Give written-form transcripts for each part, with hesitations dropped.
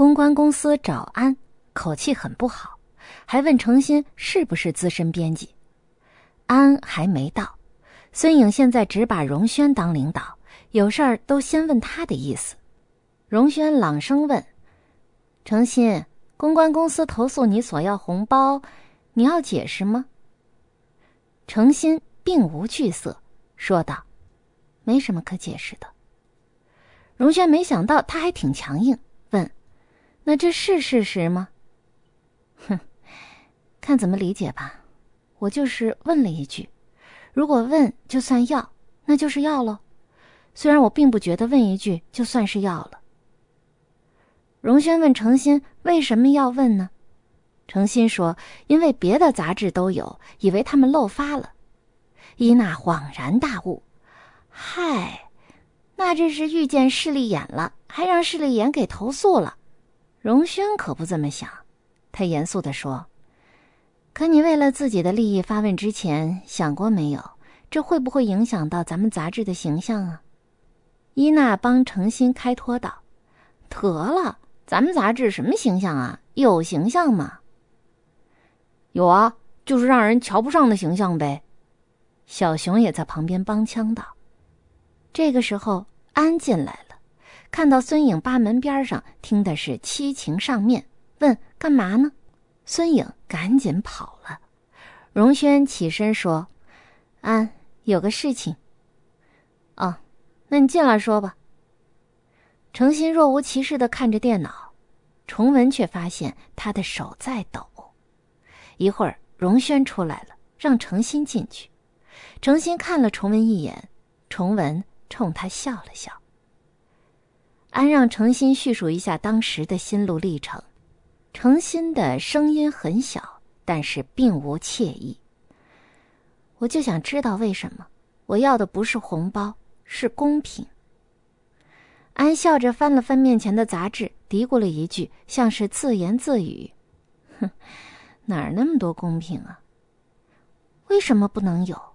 公关公司找安，口气很不好，还问程心是不是资深编辑。安还没到，孙颖现在只把荣轩当领导，有事儿都先问他的意思。荣轩朗声问：程心，公关公司投诉你索要红包，你要解释吗？程心并无惧色，说道：没什么可解释的。荣轩没想到他还挺强硬，问：那这是事实吗？哼，看怎么理解吧。我就是问了一句，如果问就算要，那就是要咯。虽然我并不觉得问一句就算是要了。荣轩问程心为什么要问呢？程心说因为别的杂志都有，以为他们漏发了。伊娜恍然大悟，嗨，那这是遇见势利眼了，还让势利眼给投诉了。荣轩可不这么想，他严肃地说，可你为了自己的利益发问之前想过没有，这会不会影响到咱们杂志的形象啊？伊娜帮程心开脱道，得了，咱们杂志什么形象啊？有形象吗？有啊，就是让人瞧不上的形象呗。小熊也在旁边帮腔道。这个时候安进来了，看到孙颖扒门边上听的是七情上面，问干嘛呢？孙颖赶紧跑了。荣轩起身说，安，有个事情。哦，那你进来说吧。程心若无其事地看着电脑，崇文却发现他的手在抖。一会儿荣轩出来了，让程心进去。程心看了崇文一眼，崇文冲他笑了笑。安让程心叙述一下当时的心路历程。程心的声音很小，但是并无怯意。我就想知道为什么，我要的不是红包，是公平。安笑着翻了翻面前的杂志，嘀咕了一句，像是自言自语，哼，哪儿那么多公平啊？为什么不能有？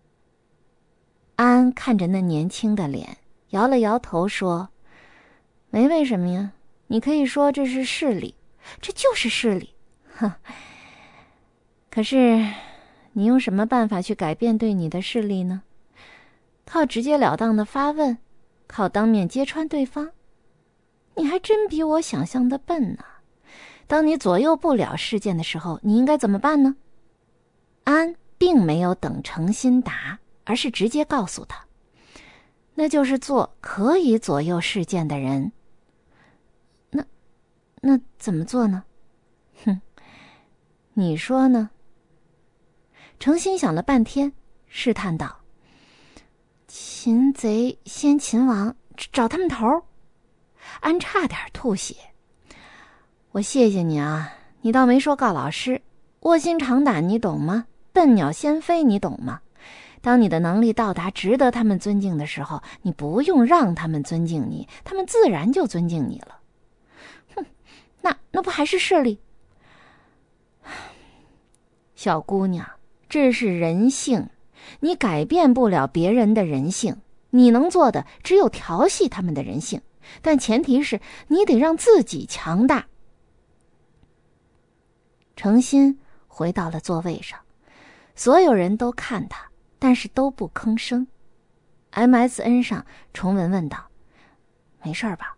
安看着那年轻的脸，摇了摇头说，没为什么呀，你可以说这是势利，这就是势利，哼。可是你用什么办法去改变对你的势利呢？靠直截了当的发问，靠当面揭穿对方？你还真比我想象的笨呢。当你左右不了事件的时候，你应该怎么办呢？安并没有等程心答，而是直接告诉他，那就是做可以左右事件的人。那怎么做呢？哼，你说呢？程心想了半天，试探道，擒贼先擒王，找他们头。安差点吐血。我谢谢你啊，你倒没说告老师，卧薪尝胆你懂吗？笨鸟先飞你懂吗？当你的能力到达值得他们尊敬的时候，你不用让他们尊敬你，他们自然就尊敬你了。哼，那不还是势利？小姑娘，这是人性，你改变不了别人的人性，你能做的只有调戏他们的人性，但前提是你得让自己强大。程心回到了座位上，所有人都看他，但是都不吭声。MSN 上崇文问道，没事吧？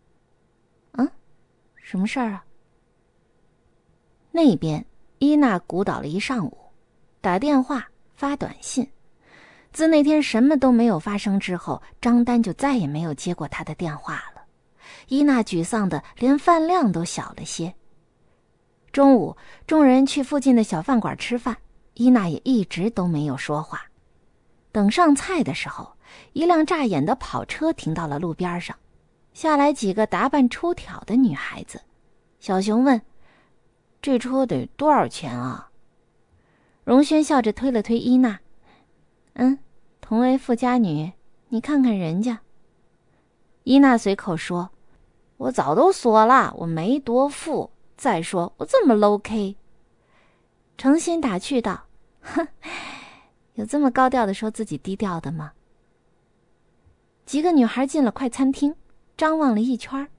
什么事儿啊？那边伊娜鼓捣了一上午，打电话发短信。自那天什么都没有发生之后，张丹就再也没有接过她的电话了。伊娜沮丧的连饭量都小了些。中午众人去附近的小饭馆吃饭，伊娜也一直都没有说话。等上菜的时候，一辆乍眼的跑车停到了路边上，下来几个打扮出挑的女孩子。小熊问，这车得多少钱啊？荣轩笑着推了推伊娜，同为富家女，你看看人家。伊娜随口说，我早都说了，我没多富，再说我这么 low K。 程心打趣道，哼，有这么高调的说自己低调的吗？几个女孩进了快餐厅，张望了一圈，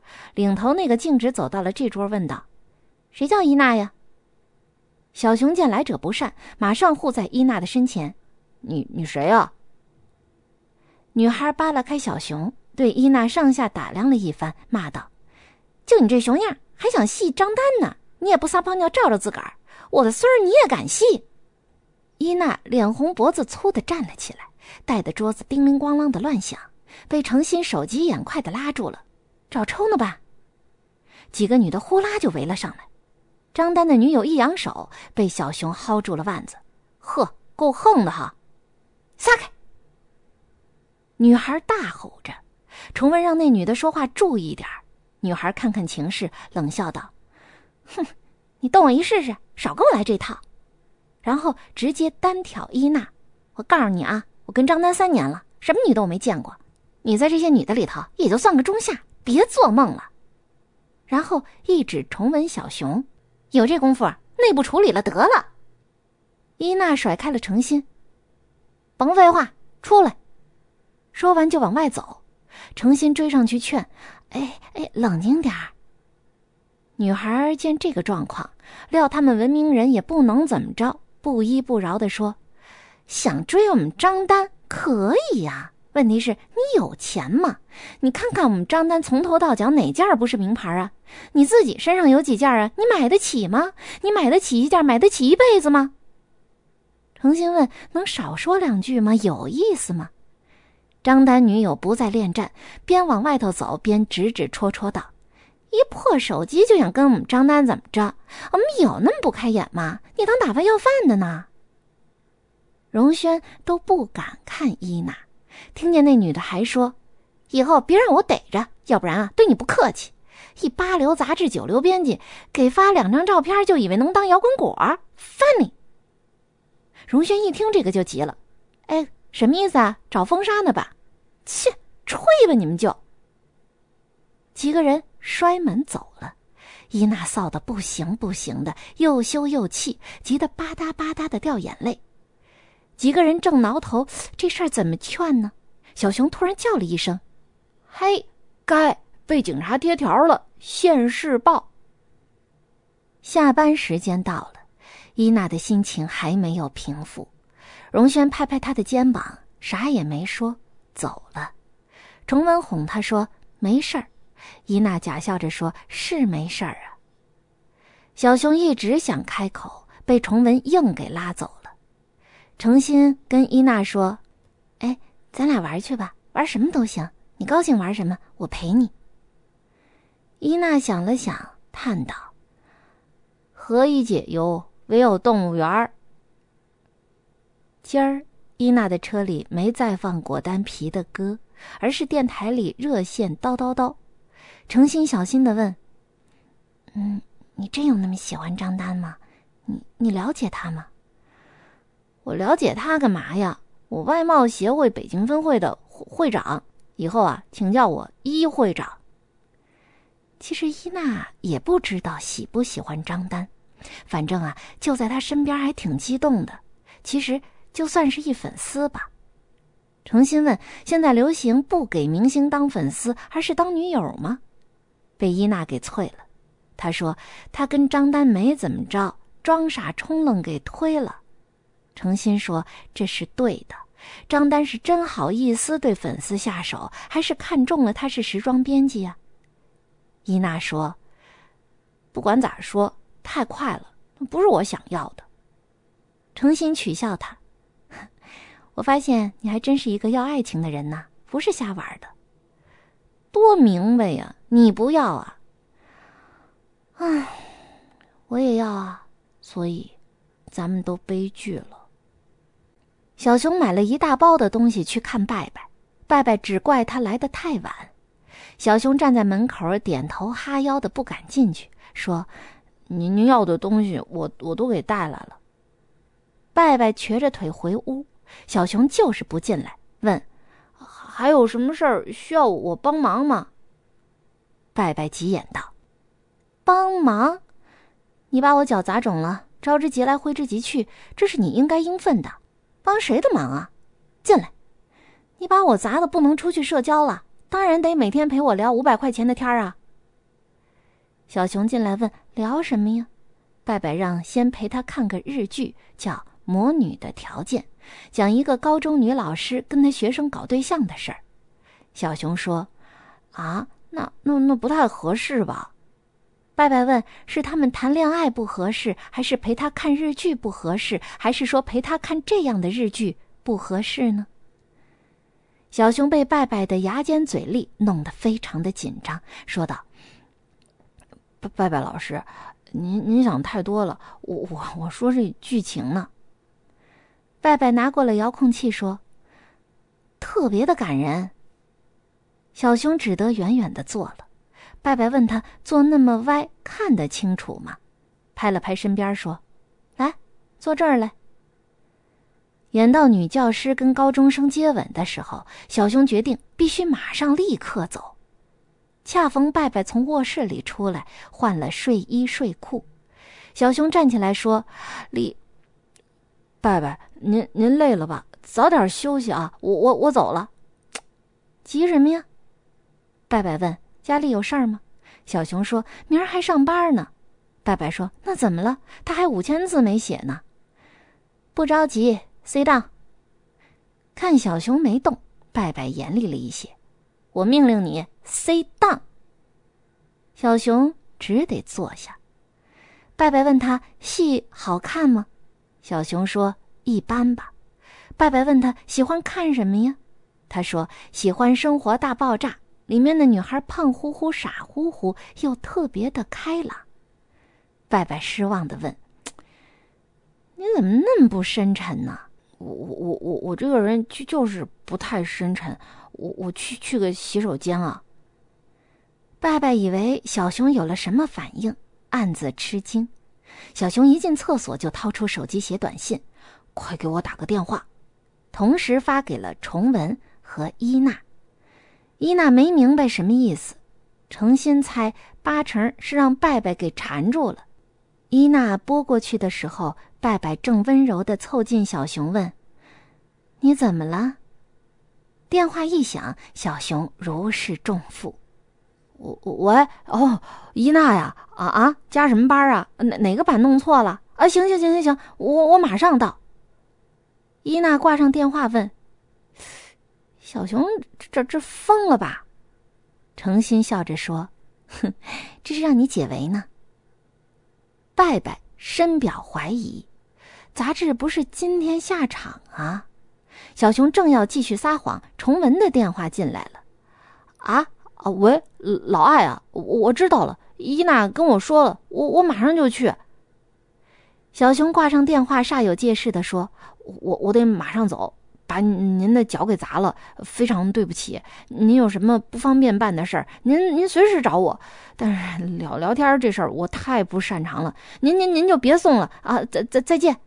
领头那个径直走到了这桌，问道：“谁叫伊娜呀？”小熊见来者不善，马上护在伊娜的身前：“你谁啊？”女孩扒拉开小熊，对伊娜上下打量了一番，骂道：“就你这熊样，还想戏张丹呢？你也不撒泡尿照照自个儿，我的孙儿你也敢戏？”伊娜脸红脖子粗的站了起来，带的桌子叮铃咣啷的乱响，被程心手疾眼快的拉住了：“找抽呢吧？”几个女的呼啦就围了上来。张丹的女友一扬手，被小熊薅住了腕子：“呵，够横的哈！撒开！”女孩大吼着。崇文让那女的说话注意点。女孩看看情势，冷笑道：“哼，你动我一试试，少跟我来这套。”然后直接单挑伊娜：“我告诉你啊，我跟张丹3年了，什么女的我没见过，你在这些女的里头也就算个中下，别做梦了。”然后一指崇文小熊：“有这功夫内部处理了得了。”伊娜甩开了程心：“甭废话，出来！”说完就往外走。程心追上去劝：“哎，冷静点儿。”女孩见这个状况，料他们文明人也不能怎么着，不依不饶地说：“想追我们张丹可以呀，问题是你有钱吗？你看看我们张丹从头到脚哪件不是名牌啊？你自己身上有几件啊？你买得起吗？你买得起一件，买得起一辈子吗？”程心问：“能少说2句吗？有意思吗？”张丹女友不再恋战，边往外头走边指指戳戳道：“一破手机就想跟我们张丹怎么着？我们有那么不开眼吗？你当打发要饭的呢？”荣轩都不敢看伊娜，听见那女的还说：“以后别让我逮着，要不然啊，对你不客气。一8流杂志9流编辑，给发2张照片就以为能当摇滚果，翻你！”荣轩一听这个就急了：“哎，什么意思啊？找封杀呢吧？切，吹吧你们就！”几个人摔门走了。伊娜臊得不行不行的，又羞又气，急得吧嗒吧嗒的掉眼泪。几个人正挠头，这事儿怎么劝呢？小熊突然叫了一声：“嘿，该被警察贴条了，现世报！”下班时间到了，伊娜的心情还没有平复。荣轩拍拍她的肩膀，啥也没说，走了。崇文哄她说：“没事儿。”伊娜假笑着说：“是没事儿啊。”小熊一直想开口，被崇文硬给拉走了。程心跟伊娜说：“哎，咱俩玩去吧，玩什么都行，你高兴玩什么，我陪你。”伊娜想了想，叹道：“何以解忧，唯有动物园。”今儿伊娜的车里没再放果丹皮的歌，而是电台里热线叨叨叨。程心小心地问：“你真有那么喜欢张丹吗？你了解他吗？”“我了解他干嘛呀？我外贸协会北京分会的会长，以后啊，请叫我一会长。”其实伊娜也不知道喜不喜欢张丹，反正啊，就在他身边还挺激动的。其实就算是一粉丝吧。程心问：“现在流行不给明星当粉丝，还是当女友吗？”被伊娜给啐了。她说她跟张丹没怎么着，装傻充愣给推了。程心说这是对的，张丹是真好意思对粉丝下手，还是看中了他是时装编辑啊？伊娜说：“不管咋说，太快了，不是我想要的。”程心取笑他：“我发现你还真是一个要爱情的人呐，不是瞎玩的。”“多明白呀，你不要啊？”“唉，我也要啊，所以咱们都悲剧了。”小熊买了一大包的东西去看拜拜，拜拜只怪他来得太晚。小熊站在门口点头哈腰的不敢进去，说：“您要的东西我都给带来了。”拜拜瘸着腿回屋，小熊就是不进来，问：“还有什么事儿需要我帮忙吗？”拜拜急眼道：“帮忙？你把我脚砸肿了，招之即来挥之即去，这是你应该应分的。帮谁的忙啊？进来！你把我砸的不能出去社交了，当然得每天陪我聊500块钱的天啊！ 小熊进来问聊什么呀？拜拜让先陪他看个日剧，叫《魔女的条件》，讲一个高中女老师跟她学生搞对象的事儿。小熊说：啊，那不太合适吧？拜拜问是他们谈恋爱不合适，还是陪他看日剧不合适，还是说陪他看这样的日剧不合适呢？小熊被拜拜的牙尖嘴利弄得非常的紧张，说道：拜拜老师，您想太多了，我说这剧情呢。拜拜拿过了遥控器说：特别的感人。小熊只得远远地坐了。拜拜问他坐那么歪看得清楚吗？拍了拍身边说：来，坐这儿来。演到女教师跟高中生接吻的时候，小熊决定必须马上立刻走。恰逢拜拜从卧室里出来，换了睡衣睡裤。小熊站起来说：拜拜，您累了吧？早点休息啊，我走了。急什么呀？拜拜问：家里有事儿吗？小熊说：明儿还上班呢。拜拜说：那怎么了？他还5000字没写呢。不着急，sit down。看小熊没动，拜拜严厉了一些：我命令你 sit down。小熊只得坐下。拜拜问他戏好看吗？小熊说：一般吧。拜拜问他喜欢看什么呀？他说：喜欢《生活大爆炸》，里面的女孩胖乎乎傻乎乎，又特别的开朗。拜拜失望地问：你怎么那么不深沉呢？我这个人就是不太深沉，我去个洗手间啊。拜拜以为小熊有了什么反应，暗自吃惊。小熊一进厕所就掏出手机写短信：快给我打个电话。同时发给了崇文和伊娜。伊娜没明白什么意思，诚心猜8成是让拜拜给缠住了。伊娜拨过去的时候，拜拜正温柔地凑近小熊问：你怎么了？电话一响，小熊如释重负。喂，伊娜呀，加什么班啊？哪个版弄错了？啊，行，我马上到。伊娜挂上电话问：小熊这疯了吧？诚心笑着说：哼，这是让你解围呢。拜拜深表怀疑，杂志不是今天下场啊。小熊正要继续撒谎，崇文的电话进来了。喂，老艾啊，我知道了，伊娜跟我说了，我马上就去。小熊挂上电话，煞有介事地说：我得马上走，把您的脚给砸了，非常对不起。您有什么不方便办的事儿，您随时找我。但是聊天这事儿我太不擅长了，您就别送了啊！再见。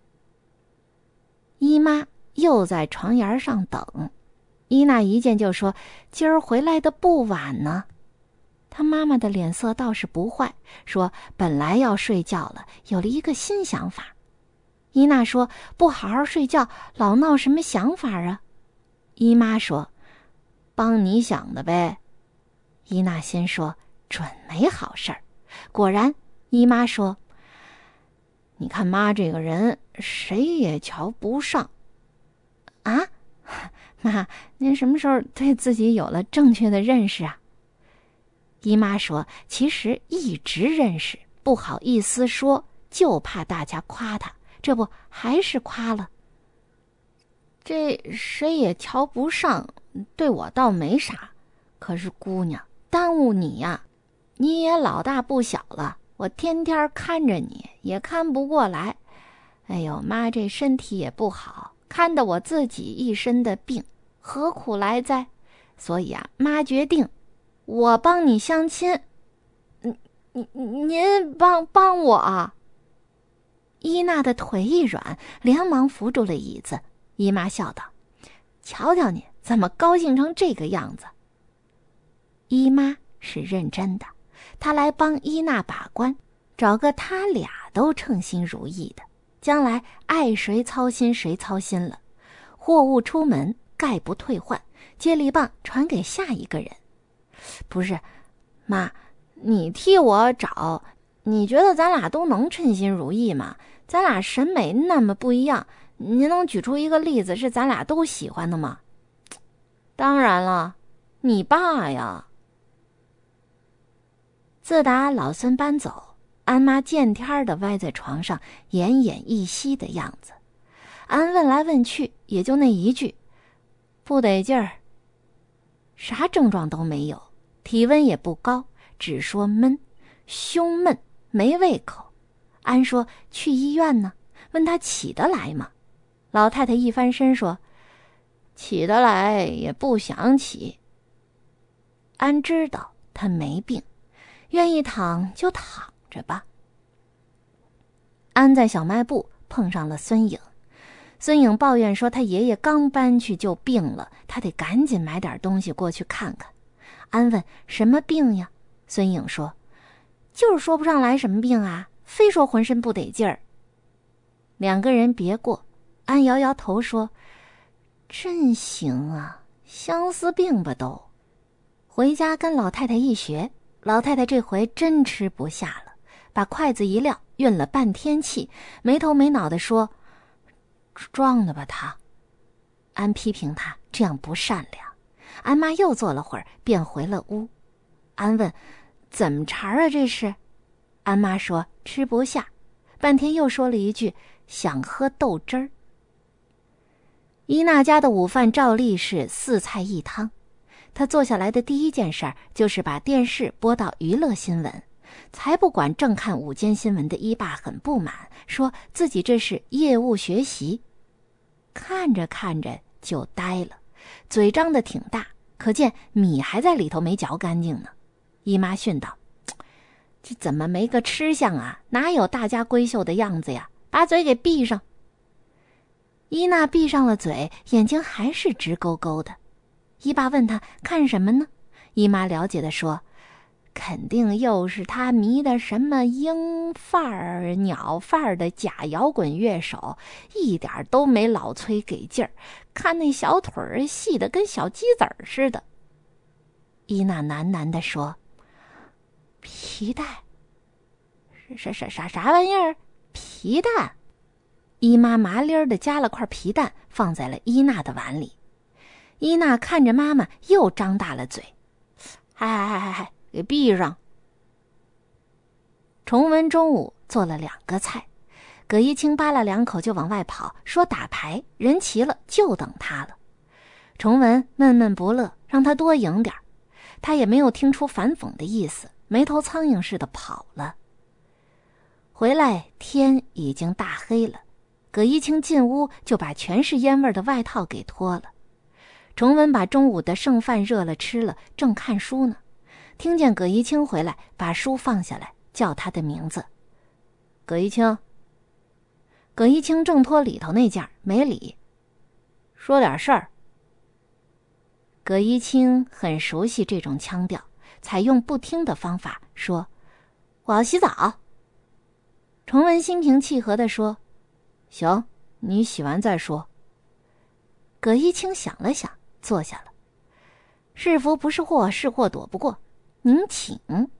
姨妈又在床沿上等，伊娜一见就说：今儿回来的不晚呢。他妈妈的脸色倒是不坏，说本来要睡觉了，有了一个新想法。伊娜说：不好好睡觉，老闹什么想法啊？姨妈说：帮你想的呗。伊娜先说：准没好事儿。果然，姨妈说：你看妈这个人，谁也瞧不上。啊？妈，您什么时候对自己有了正确的认识啊？姨妈说：其实一直认识，不好意思说，就怕大家夸她，这不还是夸了。这谁也瞧不上，对我倒没啥，可是姑娘，耽误你呀，你也老大不小了，我天天看着你也看不过来。哎呦，妈这身体也不好，看得我自己一身的病，何苦来哉？所以啊，妈决定我帮你相亲。您帮我啊？伊娜的腿一软，连忙扶住了椅子。姨妈笑道：瞧瞧你怎么高兴成这个样子。姨妈是认真的，她来帮伊娜把关，找个他俩都称心如意的，将来爱谁操心谁操心了。货物出门概不退换，接力棒传给下一个人。不是，妈， 你替我找，你觉得咱俩都能称心如意吗？咱俩审美那么不一样，您能举出一个例子是咱俩都喜欢的吗？当然了，你爸呀。自打老孙搬走，安妈见天的歪在床上，奄奄一息的样子。安问来问去，也就那一句，不得劲儿。啥症状都没有，体温也不高，只说闷，胸闷，没胃口。安说去医院呢，问他起得来吗？老太太一翻身说，起得来也不想起。安知道他没病，愿意躺就躺着吧。安在小卖部碰上了孙颖，孙颖抱怨说他爷爷刚搬去就病了，他得赶紧买点东西过去看看。安问什么病呀？孙颖说，就是说不上来什么病啊，非说浑身不得劲儿。两个人别过，安摇摇头说，真行啊，相思病吧都。回家跟老太太一学，老太太这回真吃不下了，把筷子一撂，运了半天气，没头没脑地说，装的吧他。安批评他这样不善良。安妈又坐了会儿，便回了屋。安问，怎么茬啊这是？安妈说吃不下，半天又说了一句，想喝豆汁儿。伊娜家的午饭照例是4菜1汤，她坐下来的第一件事就是把电视播到娱乐新闻。才不管正看午间新闻的伊爸很不满，说自己这是业务学习。看着看着就呆了，嘴张得挺大，可见米还在里头没嚼干净呢。姨妈训道，这怎么没个吃相啊，哪有大家闺秀的样子呀，把嘴给闭上。伊娜闭上了嘴，眼睛还是直勾勾的。姨爸问她看什么呢？姨妈了解地说，肯定又是他迷的什么鹰范儿、鸟范儿的假摇滚乐手，一点都没老崔给劲儿，看那小腿儿细得跟小鸡子儿似的。伊娜喃喃地说，皮带？啥玩意儿？皮蛋？姨妈麻利儿的夹了块皮蛋放在了伊娜的碗里。伊娜看着妈妈又张大了嘴，嗨，给闭上。崇文中午做了2个菜，葛一清扒拉2口就往外跑，说打牌，人齐了就等他了。崇文闷闷不乐，让他多赢点，他也没有听出反讽的意思，没头苍蝇似的跑了。回来天已经大黑了，葛一清进屋就把全是烟味的外套给脱了。崇文把中午的剩饭热了吃了，正看书呢，听见葛一清回来，把书放下来，叫他的名字。葛一清。葛一清正脱里头那件，没理。说点事儿。葛一清很熟悉这种腔调，采用不听的方法说，我要洗澡。崇文心平气和地说，行，你洗完再说。葛一清想了想，坐下了。是福不是祸，是祸躲不过，您请。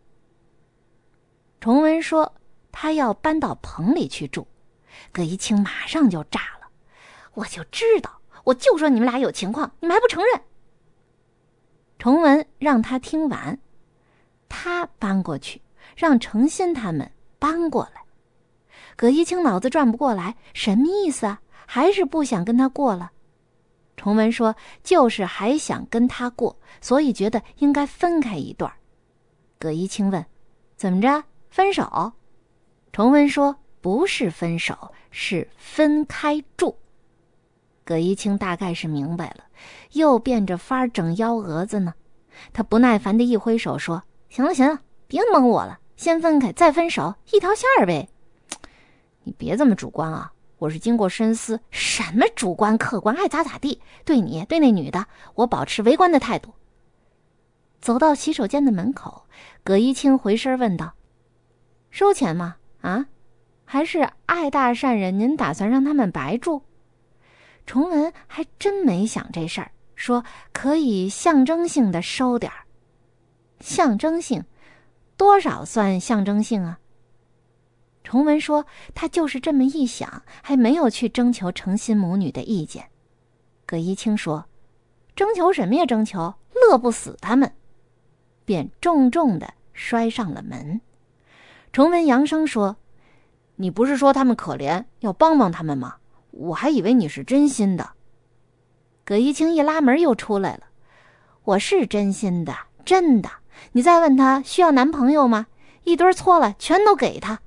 崇文说他要搬到棚里去住。葛一清马上就炸了，我就知道，我就说你们俩有情况，你们还不承认。崇文让他听完，他搬过去，让程鑫他们搬过来。葛一清脑子转不过来，什么意思啊？还是不想跟他过了？崇文说就是还想跟他过，所以觉得应该分开一段。葛一清问，怎么着，分手？崇文说不是分手，是分开住。葛一清大概是明白了，又变着法儿整幺蛾子呢。他不耐烦地一挥手说，行了，别蒙我了，先分开再分手，一条线儿呗。你别这么主观啊，我是经过深思。什么主观客观，爱咋咋地，对你对那女的我保持围观的态度。走到洗手间的门口，葛一清回身问道，收钱吗？啊？还是爱大善人，您打算让他们白住？崇文还真没想这事儿，说可以象征性的收点儿。象征性多少算象征性啊？崇文说他就是这么一想，还没有去征求诚心母女的意见。葛一清说，征求什么呀征求，乐不死他们，便重重地摔上了门。崇文扬声说，你不是说他们可怜，要帮帮他们吗？我还以为你是真心的。葛一清一拉门又出来了，我是真心的，真的，你再问他需要男朋友吗？一堆错了全都给他。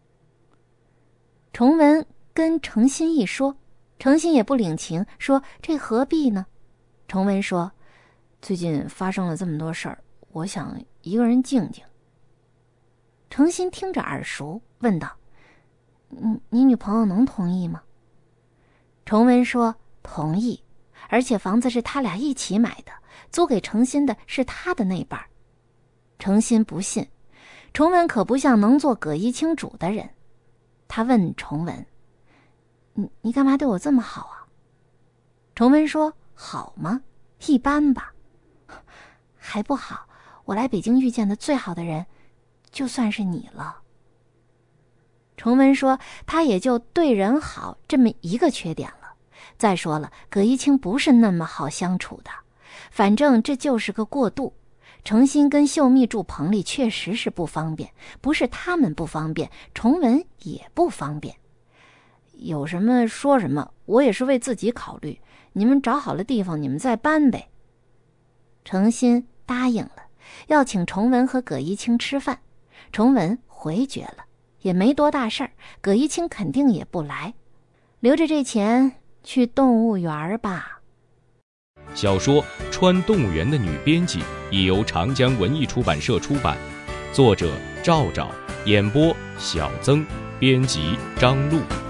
崇文跟诚心一说，诚心也不领情，说这何必呢？崇文说，最近发生了这么多事儿，我想一个人静静。诚心听着耳熟，问道，你女朋友能同意吗？崇文说同意，而且房子是他俩一起买的，租给诚心的是他的那半。诚心不信，崇文可不像能做葛一清主的人。他问崇文，你干嘛对我这么好啊？崇文说，好吗？一般吧。还不好，我来北京遇见的最好的人就算是你了。崇文说，他也就对人好这么一个缺点了。再说了，葛一清不是那么好相处的，反正这就是个过渡。诚心跟秀蜜住棚里确实是不方便，不是他们不方便，崇文也不方便。有什么说什么，我也是为自己考虑，你们找好了地方你们再搬呗。诚心答应了，要请崇文和葛一清吃饭。崇文回绝了，也没多大事儿，葛一清肯定也不来，留着这钱去动物园吧。 小说《穿动物园的女编辑》已由长江文艺出版社出版，作者赵赵，演播小曾，编辑张璐。